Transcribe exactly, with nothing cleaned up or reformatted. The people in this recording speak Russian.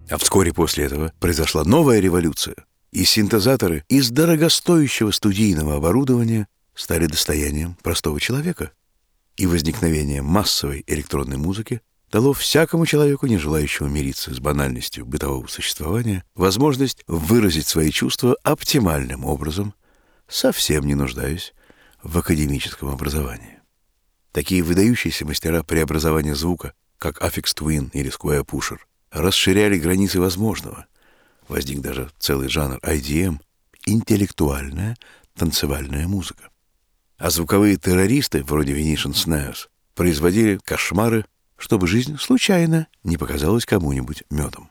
А вскоре после этого произошла новая революция, и синтезаторы из дорогостоящего студийного оборудования стали достоянием простого человека. И возникновение массовой электронной музыки дало всякому человеку, не желающему мириться с банальностью бытового существования, возможность выразить свои чувства оптимальным образом, совсем не нуждаясь в академическом образовании. Такие выдающиеся мастера преобразования звука, как Aphex Twin или Square Pusher, расширяли границы возможного. Возник даже целый жанр ай ди эм — интеллектуальная танцевальная музыка. А звуковые террористы, вроде Venetian Snares, производили кошмары, чтобы жизнь случайно не показалась кому-нибудь медом.